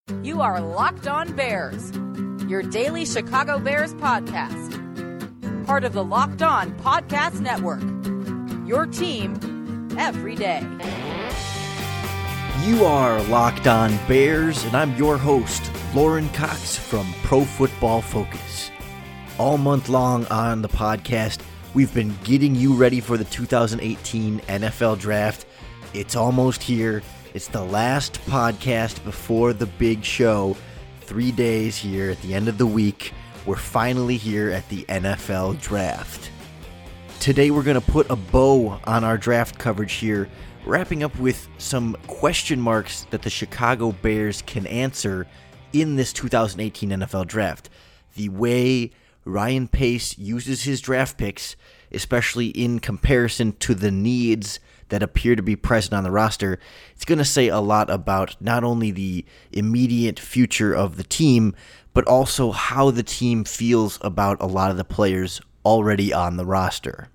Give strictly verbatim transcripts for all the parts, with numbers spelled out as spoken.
You are Locked On Bears, your daily Chicago Bears podcast. Part of the Locked On Podcast Network, your team every day. You are Locked On Bears, and I'm your host, Lauren Cox from Pro Football Focus. All month long on the podcast, we've been getting you ready for the two thousand eighteen N F L Draft. It's almost here. It's the last podcast before the big show. Three days here at the end of the week. We're finally here at the N F L Draft. Today we're going to put a bow on our draft coverage here, wrapping up with some question marks that the Chicago Bears can answer in this two thousand eighteen N F L Draft. The way Ryan Pace uses his draft picks, especially in comparison to the needs that appear to be present on the roster, it's going to say a lot about not only the immediate future of the team, but also how the team feels about a lot of the players already on the roster.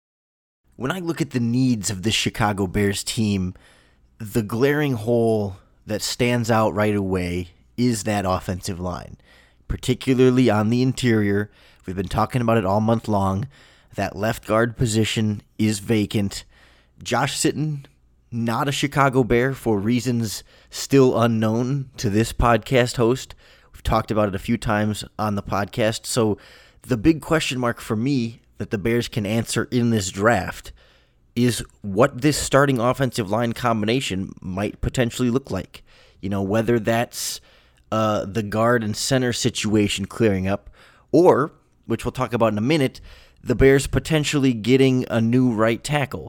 When I look at the needs of this Chicago Bears team, the glaring hole that stands out right away is that offensive line, particularly on the interior. We've been talking about it all month long. That left guard position is vacant. Josh Sitton, not a Chicago Bear for reasons still unknown to this podcast host. We've talked about it a few times on the podcast. So the big question mark for me that the Bears can answer in this draft is what this starting offensive line combination might potentially look like. You know, whether that's uh, the guard and center situation clearing up, or, which we'll talk about in a minute, the Bears potentially getting a new right tackle.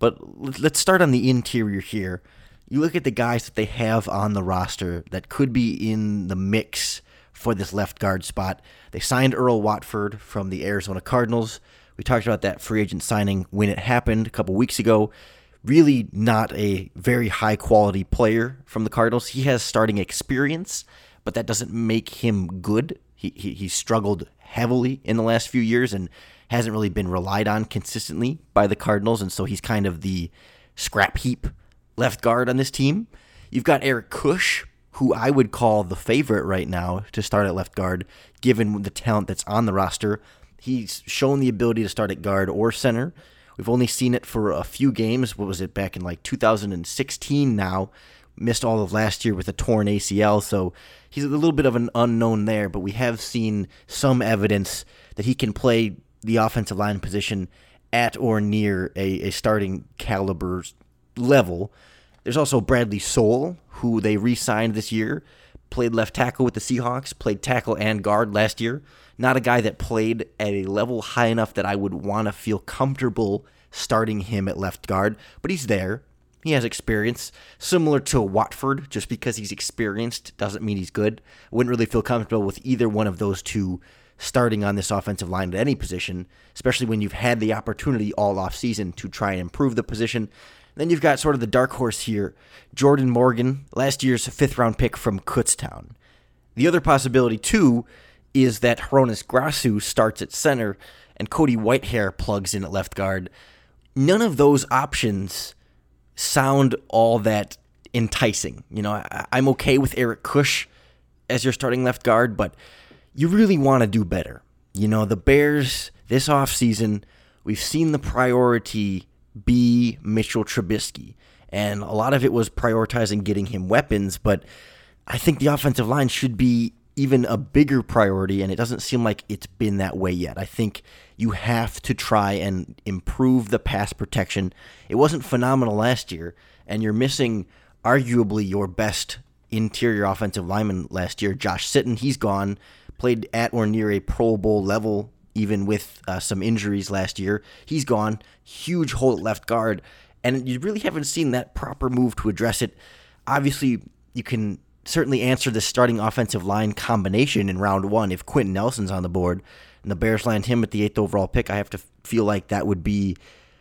But let's start on the interior here. You look at the guys that they have on the roster that could be in the mix for this left guard spot. They signed Earl Watford from the Arizona Cardinals. We talked about that free agent signing when it happened a couple weeks ago. Really not a very high-quality player from the Cardinals. He has starting experience, but that doesn't make him good. He, he, he struggled heavily in the last few years and hasn't really been relied on consistently by the Cardinals, and so he's kind of the scrap heap left guard on this team. You've got Eric Kush, who I would call the favorite right now to start at left guard, given the talent that's on the roster. He's shown the ability to start at guard or center. We've only seen it for a few games. What was it, back in like two thousand sixteen now? Missed all of last year with a torn A C L, so he's a little bit of an unknown there, but we have seen some evidence that he can play the offensive line position at or near a, a starting caliber level. There's also Bradley Soule, who they re-signed this year, played left tackle with the Seahawks, played tackle and guard last year. Not a guy that played at a level high enough that I would want to feel comfortable starting him at left guard, but he's there. He has experience, similar to Watford. Just because he's experienced doesn't mean he's good. I wouldn't really feel comfortable with either one of those two starting on this offensive line at any position, especially when you've had the opportunity all offseason to try and improve the position. Then you've got sort of the dark horse here, Jordan Morgan, last year's fifth-round pick from Kutztown. The other possibility, too, is that Hronis Grasu starts at center and Cody Whitehair plugs in at left guard. None of those options sound all that enticing. You know, I, I'm okay with Eric Kush as your starting left guard, but you really want to do better. You know, the Bears, this offseason, we've seen the priority be Mitchell Trubisky, and a lot of it was prioritizing getting him weapons, but I think the offensive line should be even a bigger priority, and it doesn't seem like it's been that way yet. I think you have to try and improve the pass protection. It wasn't phenomenal last year, and you're missing arguably your best interior offensive lineman last year, Josh Sitton. He's gone. Played at or near a Pro Bowl level, even with uh, some injuries last year. He's gone. Huge hole at left guard. And you really haven't seen that proper move to address it. Obviously, you can certainly answer the starting offensive line combination in round one if Quentin Nelson's on the board and the Bears land him at the eighth overall pick. I have to feel like that would be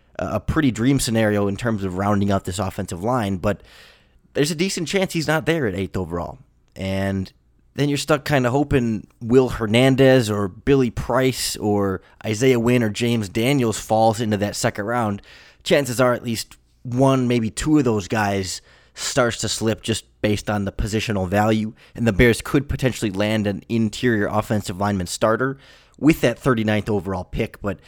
a pretty dream scenario in terms of rounding out this offensive line. But there's a decent chance he's not there at eighth overall. And then you're stuck kind of hoping Will Hernandez or Billy Price or Isaiah Wynn or James Daniels falls into that second round. Chances are at least one, maybe two of those guys starts to slip just based on the positional value, and the Bears could potentially land an interior offensive lineman starter with that thirty-ninth overall pick, but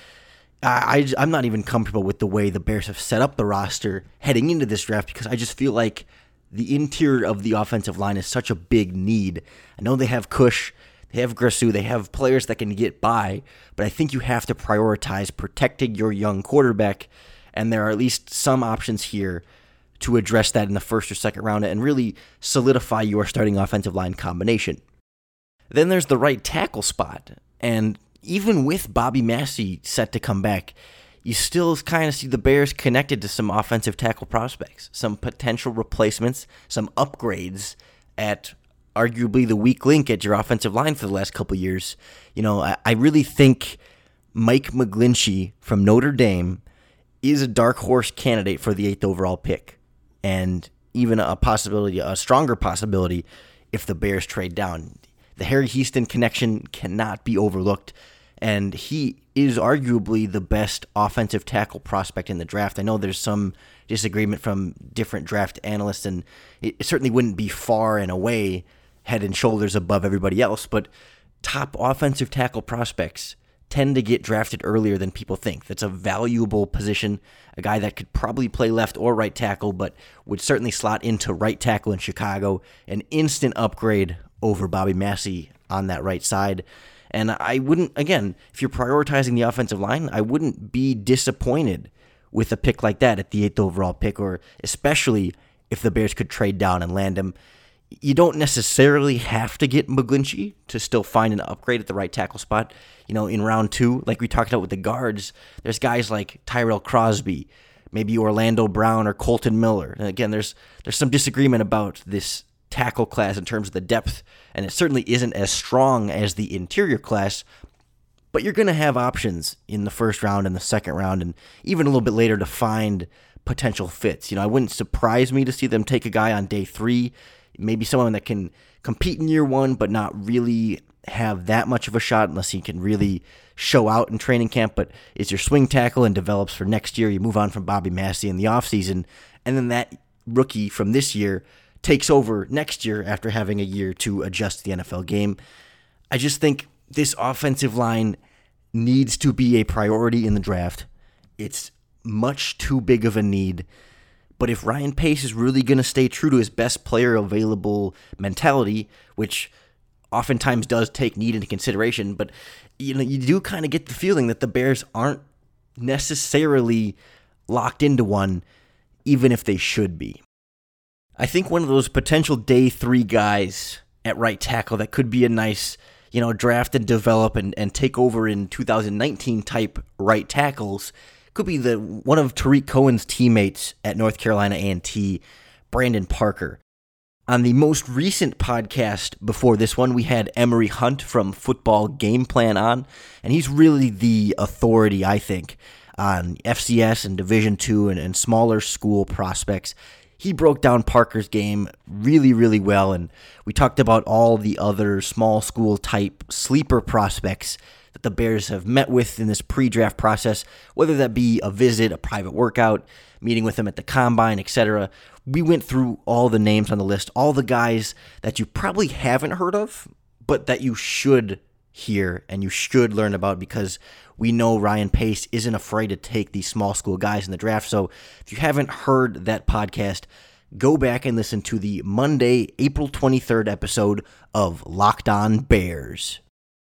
I, I, I'm not even comfortable with the way the Bears have set up the roster heading into this draft because I just feel like the interior of the offensive line is such a big need. I know they have Cush, they have Grisou, they have players that can get by, but I think you have to prioritize protecting your young quarterback, and there are at least some options here to address that in the first or second round and really solidify your starting offensive line combination. Then there's the right tackle spot, and even with Bobby Massie set to come back, you still kind of see the Bears connected to some offensive tackle prospects, some potential replacements, some upgrades at arguably the weak link at your offensive line for the last couple of years. You know, I, I really think Mike McGlinchey from Notre Dame is a dark horse candidate for the eighth overall pick, and even a possibility, a stronger possibility, if the Bears trade down. The Harry Houston connection cannot be overlooked, and he is arguably the best offensive tackle prospect in the draft. I know there's some disagreement from different draft analysts, and it certainly wouldn't be far and away head and shoulders above everybody else, but top offensive tackle prospects tend to get drafted earlier than people think. That's a valuable position, a guy that could probably play left or right tackle, but would certainly slot into right tackle in Chicago, an instant upgrade over Bobby Massie on that right side. And I wouldn't, again, if you're prioritizing the offensive line, I wouldn't be disappointed with a pick like that at the eighth overall pick, or especially if the Bears could trade down and land him. You don't necessarily have to get McGlinchey to still find an upgrade at the right tackle spot. You know, in round two, like we talked about with the guards, there's guys like Tyrell Crosby, maybe Orlando Brown or Colton Miller. And again, there's there's some disagreement about this tackle class in terms of the depth, and it certainly isn't as strong as the interior class, but you're going to have options in the first round and the second round and even a little bit later to find potential fits. You know, it wouldn't surprise me to see them take a guy on day three, maybe someone that can compete in year one but not really have that much of a shot unless he can really show out in training camp, but is your swing tackle and develops for next year. You move on from Bobby Massie in the offseason, and then that rookie from this year takes over next year after having a year to adjust to the N F L game. I just think this offensive line needs to be a priority in the draft. It's much too big of a need. But if Ryan Pace is really going to stay true to his best player available mentality, which oftentimes does take need into consideration, but you know, you do kind of get the feeling that the Bears aren't necessarily locked into one, even if they should be. I think one of those potential day three guys at right tackle that could be a nice, you know, draft and develop and, and take over in two thousand nineteen type right tackles could be the one of Tariq Cohen's teammates at North Carolina A and T, Brandon Parker. On the most recent podcast before this one, we had Emery Hunt from Football Game Plan on, and he's really the authority, I think, on F C S and Division two and, and smaller school prospects. He broke down Parker's game really, really well, and we talked about all the other small school type sleeper prospects that the Bears have met with in this pre-draft process, whether that be a visit, a private workout, meeting with them at the combine, et cetera. We went through all the names on the list, all the guys that you probably haven't heard of, but that you should hear and you should learn about, because we know Ryan Pace isn't afraid to take these small school guys in the draft. So if you haven't heard that podcast, go back and listen to the Monday, April twenty-third episode of Locked On Bears.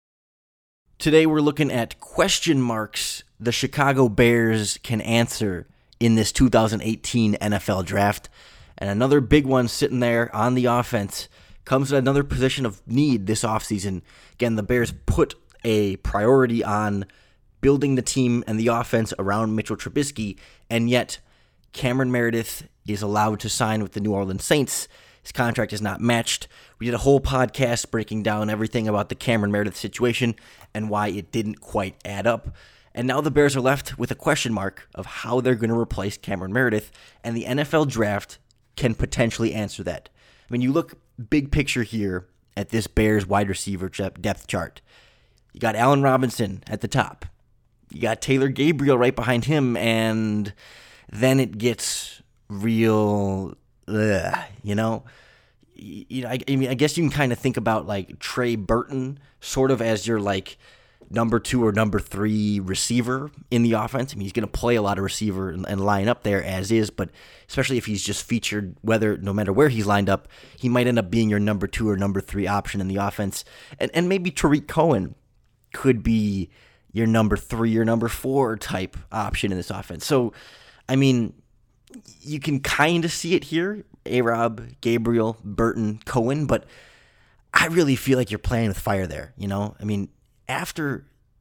Today we're looking at question marks the Chicago Bears can answer in this two thousand eighteen N F L draft. And another big one sitting there on the offense comes at another position of need this offseason. Again, the Bears put a priority on building the team and the offense around Mitchell Trubisky, and yet Cameron Meredith is allowed to sign with the New Orleans Saints. His contract is not matched. We did a whole podcast breaking down everything about the Cameron Meredith situation and why it didn't quite add up. And now the Bears are left with a question mark of how they're going to replace Cameron Meredith, and the N F L draft can potentially answer that. I mean, you look big picture here at this Bears wide receiver depth chart. You got Allen Robinson at the top. You got Taylor Gabriel right behind him, and then it gets real, ugh, you know? you know, I, I mean, I guess you can kind of think about like Trey Burton sort of as your like number two or number three receiver in the offense. I mean, he's going to play a lot of receiver and, and line up there as is, but especially if he's just featured, whether no matter where he's lined up, he might end up being your number two or number three option in the offense. And and maybe Tariq Cohen could be your number three or number four type option in this offense. So, I mean, you can kind of see it here. A-Rob, Gabriel, Burton, Cohen, but I really feel like you're playing with fire there, you know? I mean, after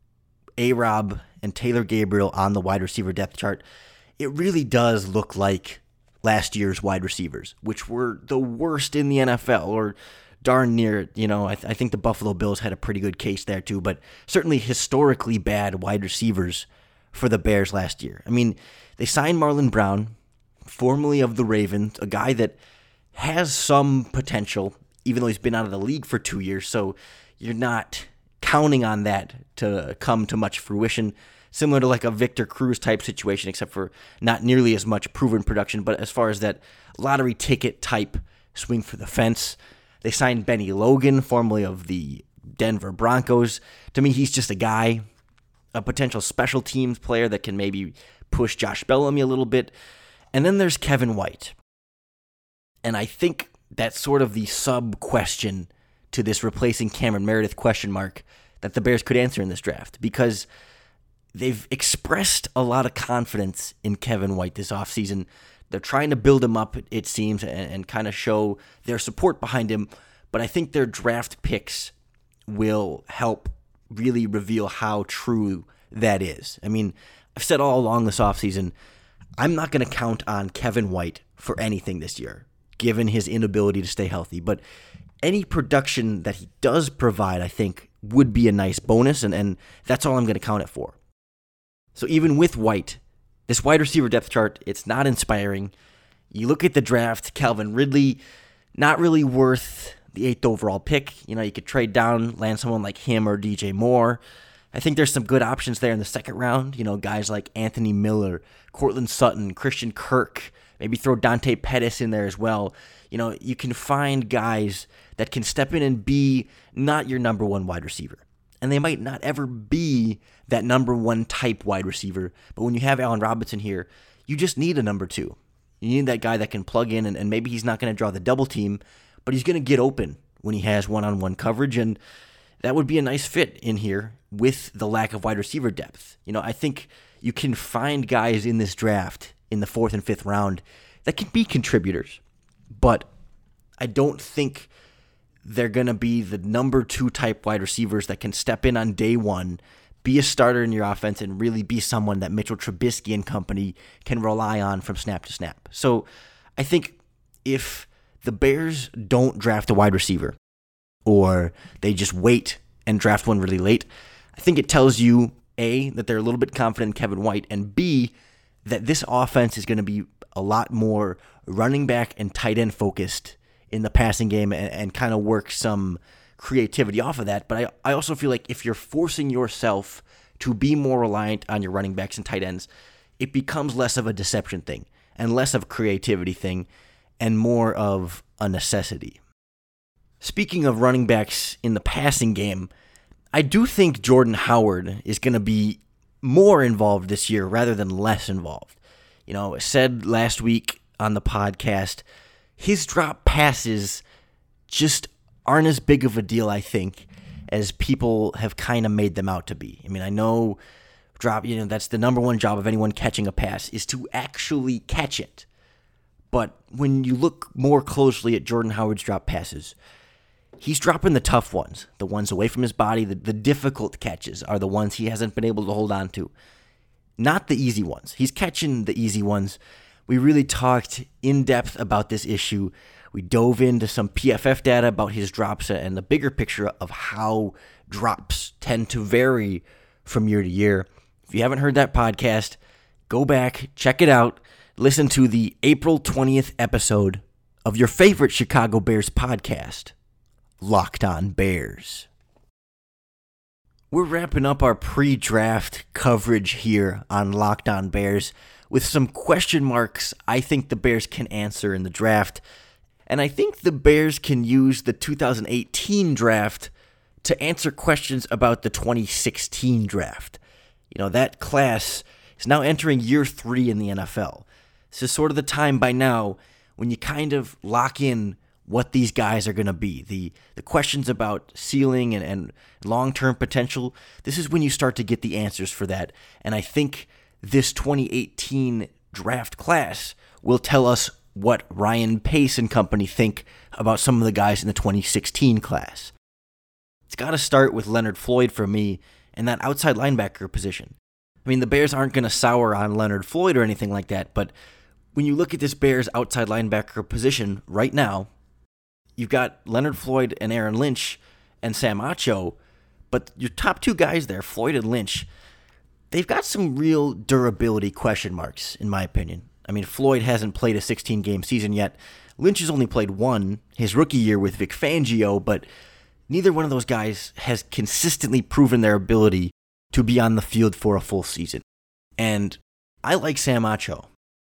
A-Rob and Taylor Gabriel on the wide receiver depth chart, it really does look like last year's wide receivers, which were the worst in the N F L, or darn near it. You know, I, th- I think the Buffalo Bills had a pretty good case there too, but certainly historically bad wide receivers for the Bears last year. I mean, they signed Marlon Brown, formerly of the Ravens, a guy that has some potential, even though he's been out of the league for two years, so you're not counting on that to come to much fruition, similar to like a Victor Cruz type situation, except for not nearly as much proven production. But as far as that lottery ticket type swing for the fence, they signed Benny Logan, formerly of the Denver Broncos. To me, he's just a guy, a potential special teams player that can maybe push Josh Bellamy a little bit. And then there's Kevin White. And I think that's sort of the sub-question to this replacing Cameron Meredith question mark that the Bears could answer in this draft, because they've expressed a lot of confidence in Kevin White this offseason. They're trying to build him up, it seems, and, and kind of show their support behind him, but I think their draft picks will help really reveal how true that is. I mean, I've said all along this offseason, I'm not going to count on Kevin White for anything this year, given his inability to stay healthy, but any production that he does provide, I think, would be a nice bonus, and, and that's all I'm going to count it for. So even with White, this wide receiver depth chart, it's not inspiring. You look at the draft, Calvin Ridley, not really worth the eighth overall pick. You know, you could trade down, land someone like him or D J Moore. I think there's some good options there in the second round. You know, guys like Anthony Miller, Cortland Sutton, Christian Kirk, maybe throw Dante Pettis in there as well. You know, you can find guys that can step in and be not your number one wide receiver. And they might not ever be that number one type wide receiver. But when you have Allen Robinson here, you just need a number two. You need that guy that can plug in, and, and maybe he's not going to draw the double team, but he's going to get open when he has one-on-one coverage. And that would be a nice fit in here with the lack of wide receiver depth. You know, I think you can find guys in this draft in the fourth and fifth round that can be contributors. But I don't think they're going to be the number two type wide receivers that can step in on day one, be a starter in your offense, and really be someone that Mitchell Trubisky and company can rely on from snap to snap. So I think if the Bears don't draft a wide receiver, or they just wait and draft one really late, I think it tells you, A, that they're a little bit confident in Kevin White, and B, that this offense is going to be a lot more running back and tight end focused in the passing game, and, and kind of work some creativity off of that. But I, I also feel like if you're forcing yourself to be more reliant on your running backs and tight ends, it becomes less of a deception thing and less of a creativity thing and more of a necessity. Speaking of running backs in the passing game, I do think Jordan Howard is going to be more involved this year rather than less involved. You know, I said last week on the podcast, his drop passes just aren't as big of a deal, I think, as people have kind of made them out to be. I mean, I know drop, you know, that's the number one job of anyone catching a pass, is to actually catch it. But when you look more closely at Jordan Howard's drop passes, he's dropping the tough ones, the ones away from his body. The, the difficult catches are the ones he hasn't been able to hold on to, not the easy ones. He's catching the easy ones. We really talked in depth about this issue. We dove into some P F F data about his drops and the bigger picture of how drops tend to vary from year to year. If you haven't heard that podcast, go back, check it out. Listen to the April twentieth episode of your favorite Chicago Bears podcast, Locked On Bears. We're wrapping up our pre-draft coverage here on Locked On Bears with some question marks I think the Bears can answer in the draft. And I think the Bears can use the two thousand eighteen draft to answer questions about the twenty sixteen draft. You know, that class is now entering year three in the N F L. This is sort of the time by now when you kind of lock in what these guys are going to be. The the questions about ceiling and, and long-term potential, this is when you start to get the answers for that. And I think this twenty eighteen draft class will tell us what Ryan Pace and company think about some of the guys in the twenty sixteen class. It's got to start with Leonard Floyd for me and that outside linebacker position. I mean, the Bears aren't going to sour on Leonard Floyd or anything like that, but when you look at this Bears outside linebacker position right now, you've got Leonard Floyd and Aaron Lynch and Sam Acho, but your top two guys there, Floyd and Lynch, they've got some real durability question marks, in my opinion. I mean, Floyd hasn't played a sixteen-game season yet. Lynch has only played one, his rookie year with Vic Fangio, but neither one of those guys has consistently proven their ability to be on the field for a full season. And I like Sam Acho.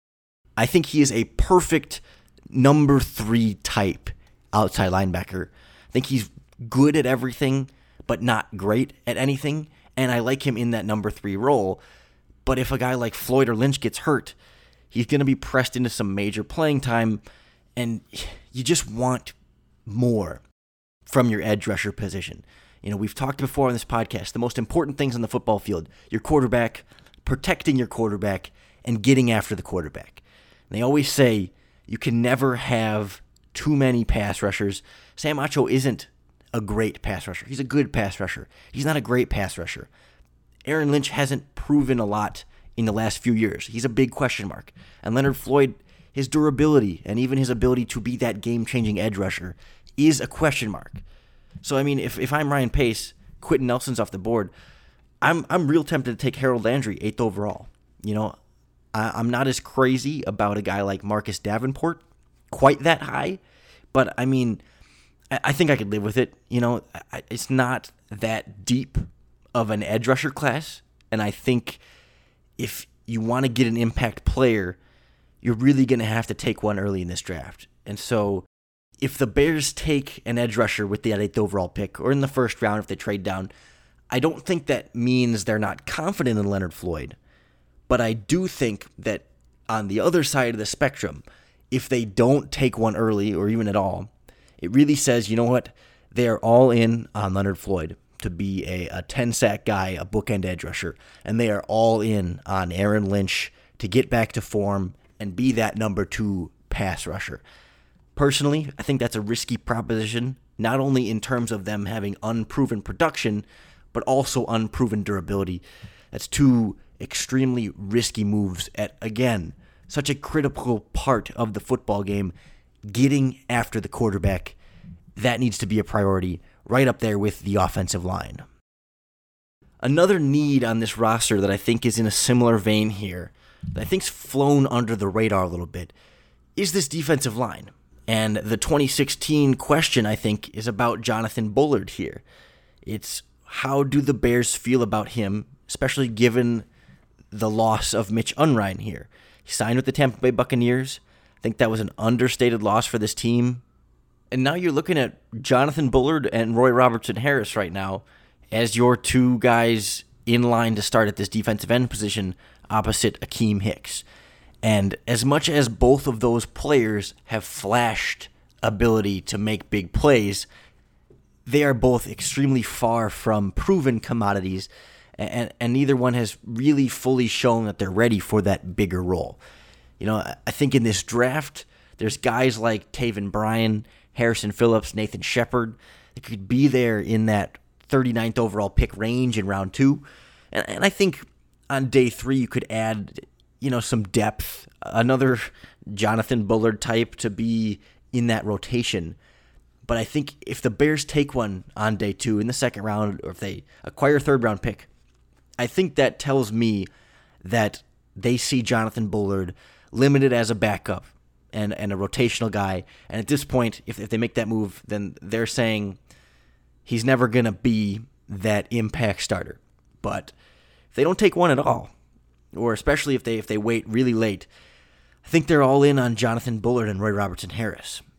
I think he is a perfect number three type outside linebacker. I think he's good at everything, but not great at anything, and I like him in that number three role. But if a guy like Floyd or Lynch gets hurt, he's going to be pressed into some major playing time, and you just want more from your edge rusher position. You know, we've talked before on this podcast, the most important things on the football field, your quarterback, protecting your quarterback, and getting after the quarterback. And they always say you can never have too many pass rushers. Sam Acho isn't a great pass rusher. He's a good pass rusher. He's not a great pass rusher. Aaron Lynch hasn't proven a lot in the last few years. He's a big question mark. And Leonard Floyd, his durability and even his ability to be that game-changing edge rusher is a question mark. So, I mean, if, if I'm Ryan Pace, Quentin Nelson's off the board, I'm I'm real tempted to take Harold Landry, eighth overall. You know, I, I'm not as crazy about a guy like Marcus Davenport, quite that high, but, I mean, I, I think I could live with it. You know, I, it's not that deep of an edge rusher class, and I think if you want to get an impact player, you're really going to have to take one early in this draft. And so if the Bears take an edge rusher with the eighth overall pick, or in the first round if they trade down, I don't think that means they're not confident in Leonard Floyd. But I do think that on the other side of the spectrum, if they don't take one early or even at all, it really says, you know what, they are all in on Leonard Floyd to be a, a ten-sack guy, a bookend edge rusher, and they are all in on Aaron Lynch to get back to form and be that number two pass rusher. Personally, I think that's a risky proposition, not only in terms of them having unproven production, but also unproven durability. That's two extremely risky moves at, again, such a critical part of the football game. Getting after the quarterback, that needs to be a priority, right up there with the offensive line. Another need on this roster that I think is in a similar vein here, that I think's flown under the radar a little bit, is this defensive line. And the twenty sixteen question, I think, is about Jonathan Bullard here. It's how do the Bears feel about him, especially given the loss of Mitch Unrein here. He signed with the Tampa Bay Buccaneers. I think that was an understated loss for this team. And now you're looking at Jonathan Bullard and Roy Robertson Harris right now as your two guys in line to start at this defensive end position opposite Akeem Hicks. And as much as both of those players have flashed ability to make big plays, they are both extremely far from proven commodities, and, and neither one has really fully shown that they're ready for that bigger role. You know, I think in this draft, there's guys like Taven Bryan, Harrison Phillips, Nathan Shepard that could be there in that thirty-ninth overall pick range in round two. And, and I think on day three, you could add, you know, some depth, another Jonathan Bullard type to be in that rotation. But I think if the Bears take one on day two in the second round, or if they acquire a third round pick, I think that tells me that they see Jonathan Bullard limited as a backup and, and a rotational guy. And at this point, if, if they make that move, then they're saying he's never going to be that impact starter. But if they don't take one at all, or especially if they if they wait really late, I think they're all in on Jonathan Bullard and Roy Robertson Harris.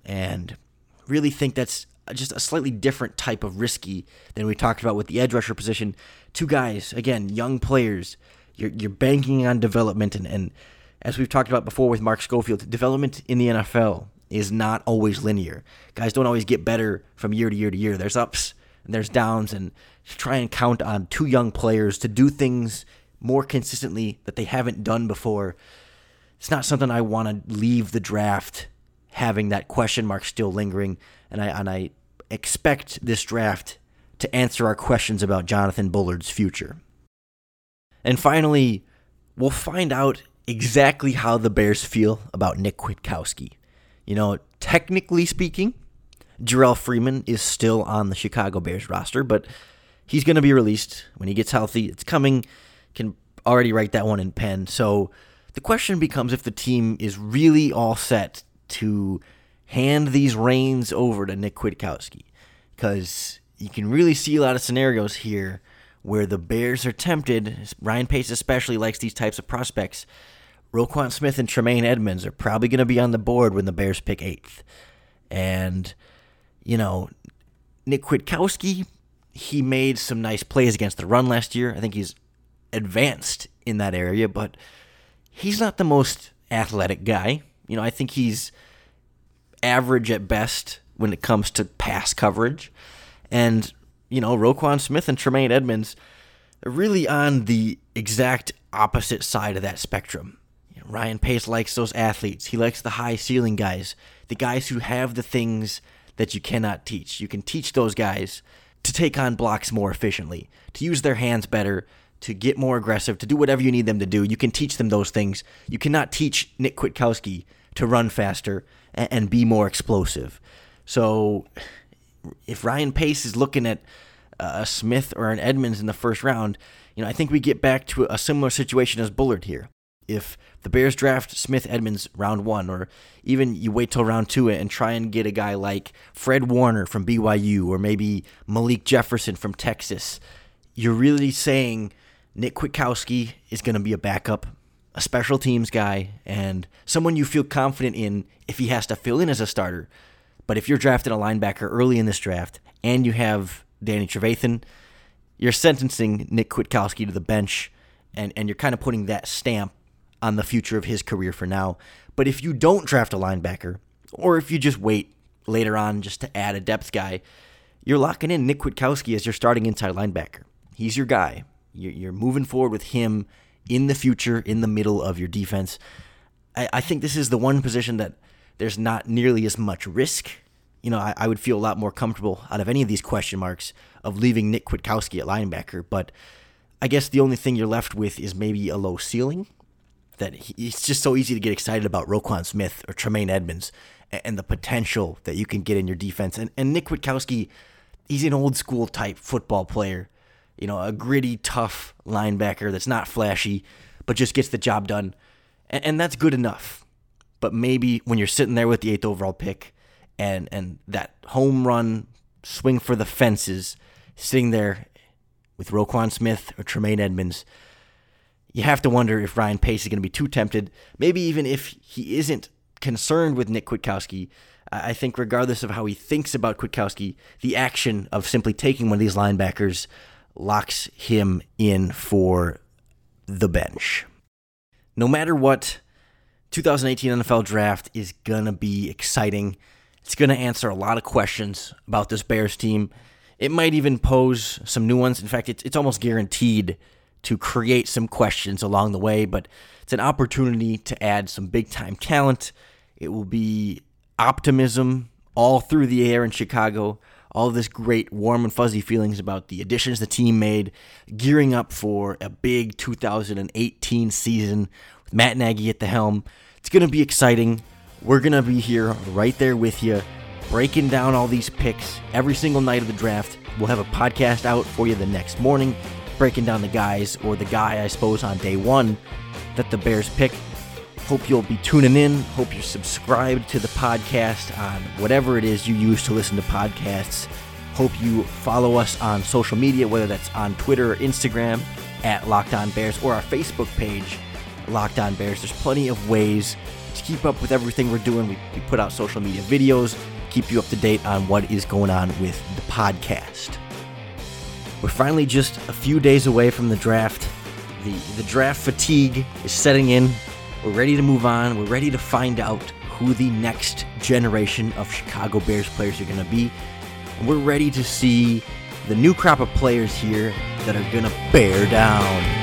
and really think that's just a slightly different type of risky than we talked about with the edge rusher position. Two guys, again, young players. You're you're banking on development, and, and as we've talked about before with Mark Schofield, development in the N F L is not always linear. Guys don't always get better from year to year to year. There's ups and there's downs, and to try and count on two young players to do things more consistently that they haven't done before, it's not something I want to leave the draft having that question mark still lingering, and I and I expect this draft to answer our questions about Jonathan Bullard's future. And finally, we'll find out exactly how the Bears feel about Nick Kwiatkowski. You know, technically speaking, Jarrell Freeman is still on the Chicago Bears roster, but he's going to be released when he gets healthy. It's coming. Can already write that one in pen. So the question becomes if the team is really all set to hand these reins over to Nick Kwiatkowski, because you can really see a lot of scenarios here where the Bears are tempted. Ryan Pace especially likes these types of prospects. Roquan Smith and Tremaine Edmonds are probably going to be on the board when the Bears pick eighth. And, you know, Nick Kwiatkowski, he made some nice plays against the run last year. I think he's advanced in that area, but he's not the most athletic guy. You know, I think he's average at best when it comes to pass coverage. And, you know, Roquan Smith and Tremaine Edmonds are really on the exact opposite side of that spectrum. You know, Ryan Pace likes those athletes. He likes the high ceiling guys, the guys who have the things that you cannot teach. You can teach those guys to take on blocks more efficiently, to use their hands better, to get more aggressive, to do whatever you need them to do. You can teach them those things. You cannot teach Nick Kwiatkowski to run faster and, and be more explosive. So if Ryan Pace is looking at a Smith or an Edmonds in the first round, you know, I think we get back to a similar situation as Bullard here. If the Bears draft Smith Edmonds round one, or even you wait till round two and try and get a guy like Fred Warner from B Y U, or maybe Malik Jefferson from Texas, you're really saying Nick Kwiatkowski is going to be a backup, a special teams guy, and someone you feel confident in if he has to fill in as a starter. But if you're drafting a linebacker early in this draft and you have Danny Trevathan, you're sentencing Nick Kwiatkowski to the bench, and, and you're kind of putting that stamp on the future of his career for now. But if you don't draft a linebacker, or if you just wait later on just to add a depth guy, you're locking in Nick Kwiatkowski as your starting inside linebacker. He's your guy. You're, you're moving forward with him in the future, in the middle of your defense. I, I think this is the one position that there's not nearly as much risk. You know, I, I would feel a lot more comfortable out of any of these question marks of leaving Nick Kwiatkowski at linebacker. But I guess the only thing you're left with is maybe a low ceiling. That he, it's just so easy to get excited about Roquan Smith or Tremaine Edmonds and, and the potential that you can get in your defense. And, and Nick Kwiatkowski, he's an old school type football player. You know, a gritty, tough linebacker that's not flashy, but just gets the job done. And, and that's good enough. But maybe when you're sitting there with the eighth overall pick and, and that home run swing for the fences, sitting there with Roquan Smith or Tremaine Edmonds, you have to wonder if Ryan Pace is going to be too tempted. Maybe even if he isn't concerned with Nick Kwiatkowski, I think regardless of how he thinks about Kwiatkowski, the action of simply taking one of these linebackers locks him in for the bench. No matter what, two thousand eighteen N F L Draft is going to be exciting. It's going to answer a lot of questions about this Bears team. It might even pose some new ones. In fact, it's, it's almost guaranteed to create some questions along the way, but it's an opportunity to add some big-time talent. It will be optimism all through the air in Chicago, all of this great warm and fuzzy feelings about the additions the team made, gearing up for a big two thousand eighteen season with Matt Nagy at the helm. It's going to be exciting. We're going to be here right there with you, breaking down all these picks every single night of the draft. We'll have a podcast out for you the next morning, breaking down the guys, or the guy, I suppose, on day one that the Bears pick. Hope you'll be tuning in. Hope you're subscribed to the podcast on whatever it is you use to listen to podcasts. Hope you follow us on social media, whether that's on Twitter or Instagram, at Locked On Bears, or our Facebook page, Locked On Bears. There's plenty of ways to keep up with everything we're doing. We, we put out social media videos, keep you up to date on what is going on with the podcast. We're finally just a few days away from the draft. The, the draft fatigue is setting in. We're ready to move on. We're ready to find out who the next generation of Chicago Bears players are going to be. And we're ready to see the new crop of players here that are going to bear down.